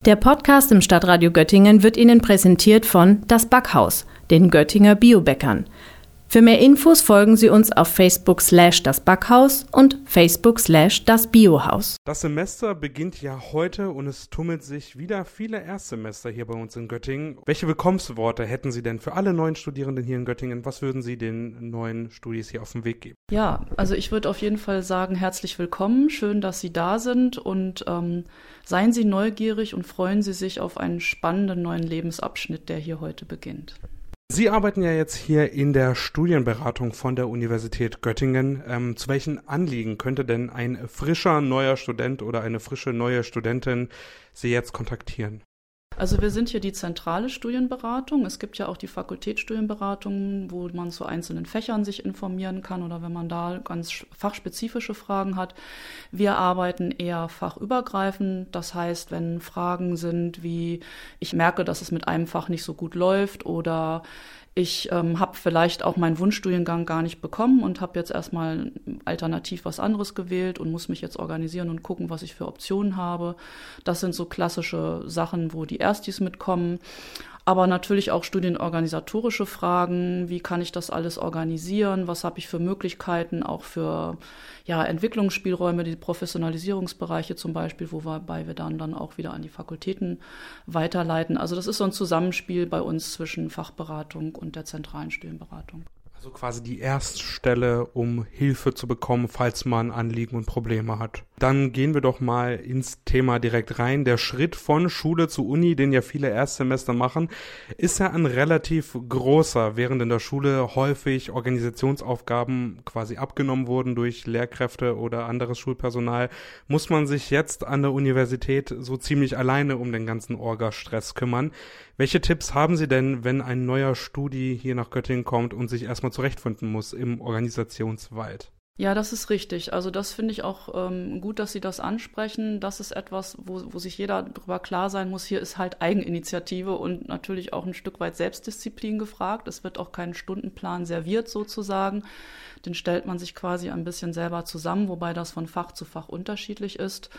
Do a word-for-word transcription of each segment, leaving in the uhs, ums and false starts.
Der Podcast im Stadtradio Göttingen wird Ihnen präsentiert von Das Backhaus, den Göttinger Biobäckern. Für mehr Infos folgen Sie uns auf Facebook slash das Backhaus und Facebook slash das Biohaus. Das Semester beginnt ja heute und es tummelt sich wieder viele Erstsemester hier bei uns in Göttingen. Welche Willkommensworte hätten Sie denn für alle neuen Studierenden hier in Göttingen? Was würden Sie den neuen Studis hier auf den Weg geben? Ja, also ich würde auf jeden Fall sagen, herzlich willkommen. Schön, dass Sie da sind und ähm, seien Sie neugierig und freuen Sie sich auf einen spannenden neuen Lebensabschnitt, der hier heute beginnt. Sie arbeiten ja jetzt hier in der Studienberatung von der Universität Göttingen. Ähm, zu welchen Anliegen könnte denn ein frischer neuer Student oder eine frische neue Studentin Sie jetzt kontaktieren? Also wir sind hier die zentrale Studienberatung. Es gibt ja auch die Fakultätsstudienberatung, wo man zu einzelnen Fächern sich informieren kann oder wenn man da ganz fachspezifische Fragen hat. Wir arbeiten eher fachübergreifend. Das heißt, wenn Fragen sind wie, ich merke, dass es mit einem Fach nicht so gut läuft oder ich ähm, habe vielleicht auch meinen Wunschstudiengang gar nicht bekommen und habe jetzt erstmal alternativ was anderes gewählt und muss mich jetzt organisieren und gucken, was ich für Optionen habe. Das sind so klassische Sachen, wo die Erstis mitkommen. Aber natürlich auch studienorganisatorische Fragen. Wie kann ich das alles organisieren? Was habe ich für Möglichkeiten, auch für ja, Entwicklungsspielräume, die Professionalisierungsbereiche zum Beispiel, wobei wir dann, dann auch wieder an die Fakultäten weiterleiten. Also das ist so ein Zusammenspiel bei uns zwischen Fachberatung und der zentralen Studienberatung. Also quasi die Erststelle, um Hilfe zu bekommen, falls man Anliegen und Probleme hat. Dann gehen wir doch mal ins Thema direkt rein. Der Schritt von Schule zu Uni, den ja viele Erstsemester machen, ist ja ein relativ großer, während in der Schule häufig Organisationsaufgaben quasi abgenommen wurden durch Lehrkräfte oder anderes Schulpersonal, muss man sich jetzt an der Universität so ziemlich alleine um den ganzen Orga-Stress kümmern. Welche Tipps haben Sie denn, wenn ein neuer Studi hier nach Göttingen kommt und sich erstmal zurechtfinden muss im Organisationswald? Ja, das ist richtig. Also das finde ich auch ähm, gut, dass Sie das ansprechen. Das ist etwas, wo, wo sich jeder darüber klar sein muss. Hier ist halt Eigeninitiative und natürlich auch ein Stück weit Selbstdisziplin gefragt. Es wird auch kein Stundenplan serviert sozusagen. Den stellt man sich quasi ein bisschen selber zusammen, wobei das von Fach zu Fach unterschiedlich ist.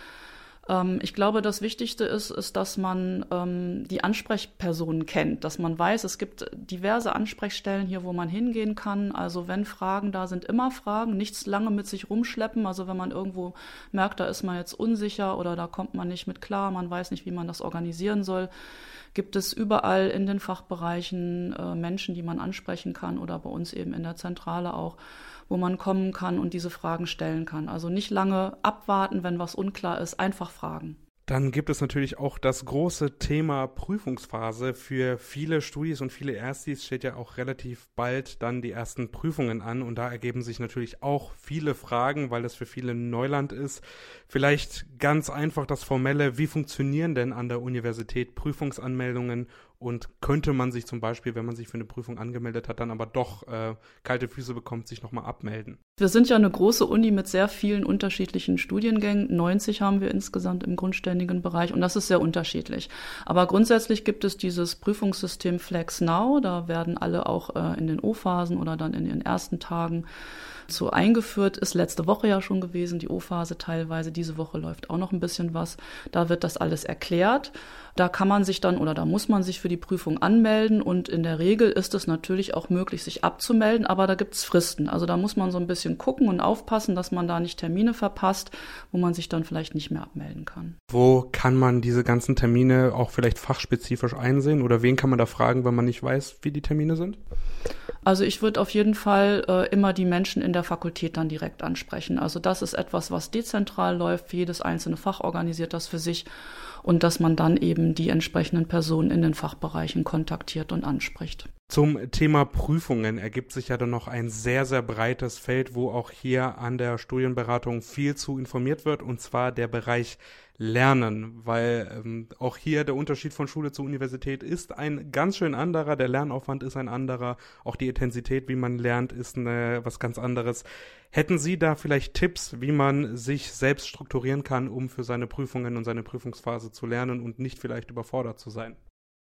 Ich glaube, das Wichtigste ist, ist, dass man ähm, die Ansprechpersonen kennt, dass man weiß, es gibt diverse Ansprechstellen hier, wo man hingehen kann. Also wenn Fragen da sind, immer Fragen, nichts lange mit sich rumschleppen. Also wenn man irgendwo merkt, da ist man jetzt unsicher oder da kommt man nicht mit klar, man weiß nicht, wie man das organisieren soll, gibt es überall in den Fachbereichen äh, Menschen, die man ansprechen kann oder bei uns eben in der Zentrale auch, wo man kommen kann und diese Fragen stellen kann. Also nicht lange abwarten, wenn was unklar ist, einfach fragen. Dann gibt es natürlich auch das große Thema Prüfungsphase. Für viele Studis und viele Erstis steht ja auch relativ bald dann die ersten Prüfungen an und da ergeben sich natürlich auch viele Fragen, weil das für viele Neuland ist. Vielleicht ganz einfach das Formelle, wie funktionieren denn an der Universität Prüfungsanmeldungen und könnte man sich zum Beispiel, wenn man sich für eine Prüfung angemeldet hat, dann aber doch äh, kalte Füße bekommt, sich nochmal abmelden? Wir sind ja eine große Uni mit sehr vielen unterschiedlichen Studiengängen. neunzig haben wir insgesamt im grundständigen Bereich und das ist sehr unterschiedlich. Aber grundsätzlich gibt es dieses Prüfungssystem FlexNow. Da werden alle auch äh, in den O-Phasen oder dann in den ersten Tagen so eingeführt. Ist letzte Woche ja schon gewesen, die O-Phase teilweise. Diese Woche läuft auch noch ein bisschen was. Da wird das alles erklärt. Da kann man sich dann oder da muss man sich für die Prüfung anmelden und in der Regel ist es natürlich auch möglich, sich abzumelden, aber da gibt es Fristen. Also da muss man so ein bisschen gucken und aufpassen, dass man da nicht Termine verpasst, wo man sich dann vielleicht nicht mehr abmelden kann. Wo kann man diese ganzen Termine auch vielleicht fachspezifisch einsehen oder wen kann man da fragen, wenn man nicht weiß, wie die Termine sind? Also ich würde auf jeden Fall äh, immer die Menschen in der Fakultät dann direkt ansprechen. Also das ist etwas, was dezentral läuft. Jedes einzelne Fach organisiert das für sich und dass man dann eben die entsprechenden Personen in den Fachbereichen kontaktiert und anspricht. Zum Thema Prüfungen ergibt sich ja dann noch ein sehr, sehr breites Feld, wo auch hier an der Studienberatung viel zu informiert wird, und zwar der Bereich Lernen, weil ähm, auch hier der Unterschied von Schule zur Universität ist ein ganz schön anderer, der Lernaufwand ist ein anderer, auch die Intensität, wie man lernt, ist eine, was ganz anderes. Hätten Sie da vielleicht Tipps, wie man sich selbst strukturieren kann, um für seine Prüfungen und seine Prüfungsphase zu lernen und nicht vielleicht überfordert zu sein?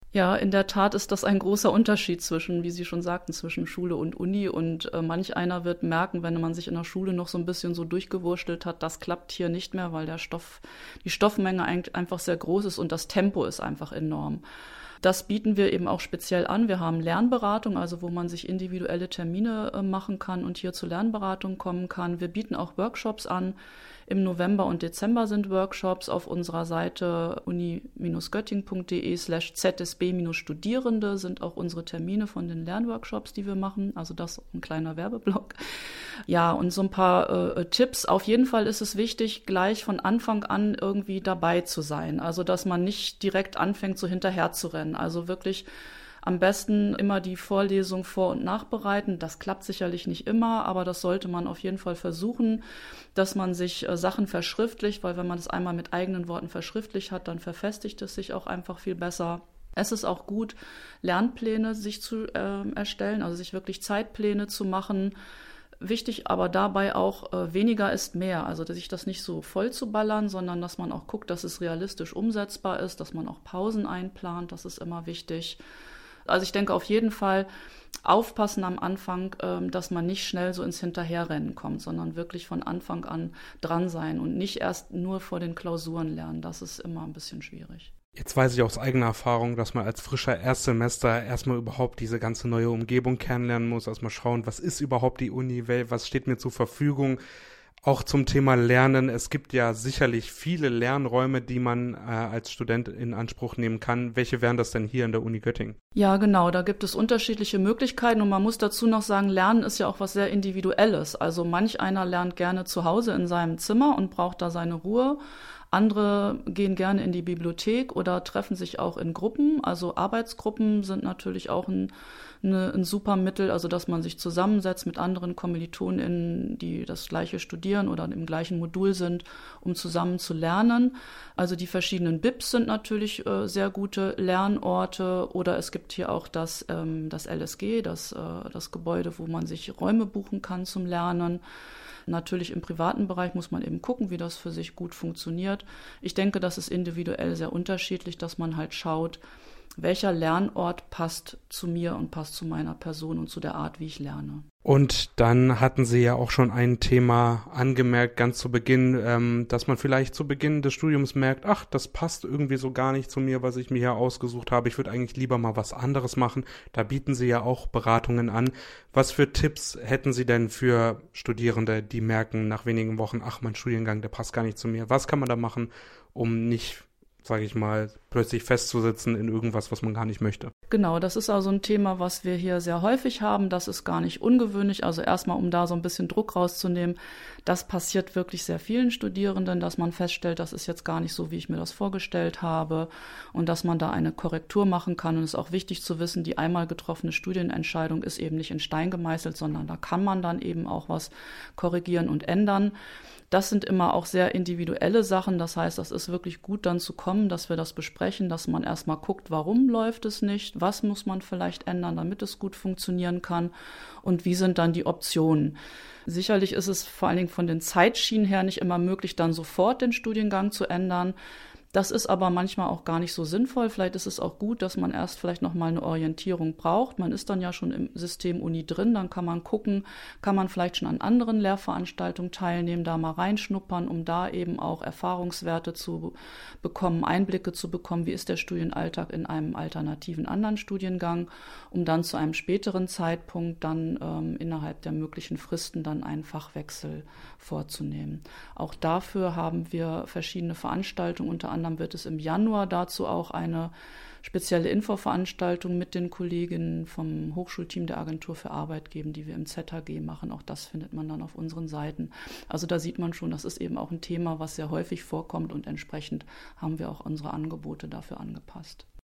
Ja, in der Tat ist das ein großer Unterschied zwischen, wie Sie schon sagten, zwischen Schule und Uni. Und äh, manch einer wird merken, wenn man sich in der Schule noch so ein bisschen so durchgewurstelt hat, das klappt hier nicht mehr, weil der Stoff, die Stoffmenge einfach sehr groß ist und das Tempo ist einfach enorm. Das bieten wir eben auch speziell an. Wir haben Lernberatung, also wo man sich individuelle Termine äh, machen kann und hier zur Lernberatung kommen kann. Wir bieten auch Workshops an. Im November und Dezember sind Workshops auf unserer Seite uni-göttingen.de slash zsb-studierende sind auch unsere Termine von den Lernworkshops, die wir machen. Also das ein kleiner Werbeblock. Ja, und so ein paar äh, Tipps. Auf jeden Fall ist es wichtig, gleich von Anfang an irgendwie dabei zu sein. Also dass man nicht direkt anfängt, so hinterher zu rennen. Also wirklich am besten immer die Vorlesung vor- und nachbereiten. Das klappt sicherlich nicht immer, aber das sollte man auf jeden Fall versuchen, dass man sich äh, Sachen verschriftlicht, weil wenn man das einmal mit eigenen Worten verschriftlicht hat, dann verfestigt es sich auch einfach viel besser. Es ist auch gut, Lernpläne sich zu äh, erstellen, also sich wirklich Zeitpläne zu machen. Wichtig aber dabei auch, äh, weniger ist mehr, also dass sich das nicht so voll zu ballern, sondern dass man auch guckt, dass es realistisch umsetzbar ist, dass man auch Pausen einplant, das ist immer wichtig. Also ich denke auf jeden Fall aufpassen am Anfang, dass man nicht schnell so ins Hinterherrennen kommt, sondern wirklich von Anfang an dran sein und nicht erst nur vor den Klausuren lernen. Das ist immer ein bisschen schwierig. Jetzt weiß ich aus eigener Erfahrung, dass man als frischer Erstsemester erstmal überhaupt diese ganze neue Umgebung kennenlernen muss, erstmal schauen, was ist überhaupt die Uni, was steht mir zur Verfügung. Auch zum Thema Lernen. Es gibt ja sicherlich viele Lernräume, die man äh, als Student in Anspruch nehmen kann. Welche wären das denn hier in der Uni Göttingen? Ja, genau. Da gibt es unterschiedliche Möglichkeiten und man muss dazu noch sagen, Lernen ist ja auch was sehr Individuelles. Also manch einer lernt gerne zu Hause in seinem Zimmer und braucht da seine Ruhe. Andere gehen gerne in die Bibliothek oder treffen sich auch in Gruppen. Also Arbeitsgruppen sind natürlich auch ein, eine, ein super Mittel, also dass man sich zusammensetzt mit anderen KommilitonInnen, die das Gleiche studieren oder im gleichen Modul sind, um zusammen zu lernen. Also die verschiedenen B I Ps sind natürlich äh, sehr gute Lernorte oder es gibt hier auch das, ähm, das L S G, das, äh, das Gebäude, wo man sich Räume buchen kann zum Lernen. Natürlich im privaten Bereich muss man eben gucken, wie das für sich gut funktioniert. Ich denke, das ist individuell sehr unterschiedlich, dass man halt schaut, welcher Lernort passt zu mir und passt zu meiner Person und zu der Art, wie ich lerne. Und dann hatten Sie ja auch schon ein Thema angemerkt, ganz zu Beginn, ähm, dass man vielleicht zu Beginn des Studiums merkt, ach, das passt irgendwie so gar nicht zu mir, was ich mir hier ausgesucht habe. Ich würde eigentlich lieber mal was anderes machen. Da bieten Sie ja auch Beratungen an. Was für Tipps hätten Sie denn für Studierende, die merken nach wenigen Wochen, ach, mein Studiengang, der passt gar nicht zu mir. Was kann man da machen, um nicht, sage ich mal, plötzlich festzusitzen in irgendwas, was man gar nicht möchte? Genau, das ist also ein Thema, was wir hier sehr häufig haben. Das ist gar nicht ungewöhnlich. Also erstmal, um da so ein bisschen Druck rauszunehmen, das passiert wirklich sehr vielen Studierenden, dass man feststellt, das ist jetzt gar nicht so, wie ich mir das vorgestellt habe und dass man da eine Korrektur machen kann. Und es ist auch wichtig zu wissen, die einmal getroffene Studienentscheidung ist eben nicht in Stein gemeißelt, sondern da kann man dann eben auch was korrigieren und ändern. Das sind immer auch sehr individuelle Sachen. Das heißt, das ist wirklich gut dann zu kommen, dass wir das besprechen, dass man erstmal guckt, warum läuft es nicht, was muss man vielleicht ändern, damit es gut funktionieren kann und wie sind dann die Optionen. Sicherlich ist es vor allen Dingen von den Zeitschienen her nicht immer möglich, dann sofort den Studiengang zu ändern. Das ist aber manchmal auch gar nicht so sinnvoll. Vielleicht ist es auch gut, dass man erst vielleicht noch mal eine Orientierung braucht. Man ist dann ja schon im System Uni drin, dann kann man gucken, kann man vielleicht schon an anderen Lehrveranstaltungen teilnehmen, da mal reinschnuppern, um da eben auch Erfahrungswerte zu bekommen, Einblicke zu bekommen, wie ist der Studienalltag in einem alternativen anderen Studiengang, um dann zu einem späteren Zeitpunkt dann ähm, innerhalb der möglichen Fristen dann einen Fachwechsel vorzunehmen. Auch dafür haben wir verschiedene Veranstaltungen, unter anderem wird es im Januar dazu auch eine spezielle Infoveranstaltung mit den Kolleginnen vom Hochschulteam der Agentur für Arbeit geben, die wir im Z H G machen. Auch das findet man dann auf unseren Seiten. Also da sieht man schon, das ist eben auch ein Thema, was sehr häufig vorkommt und entsprechend haben wir auch unsere Angebote dafür angepasst.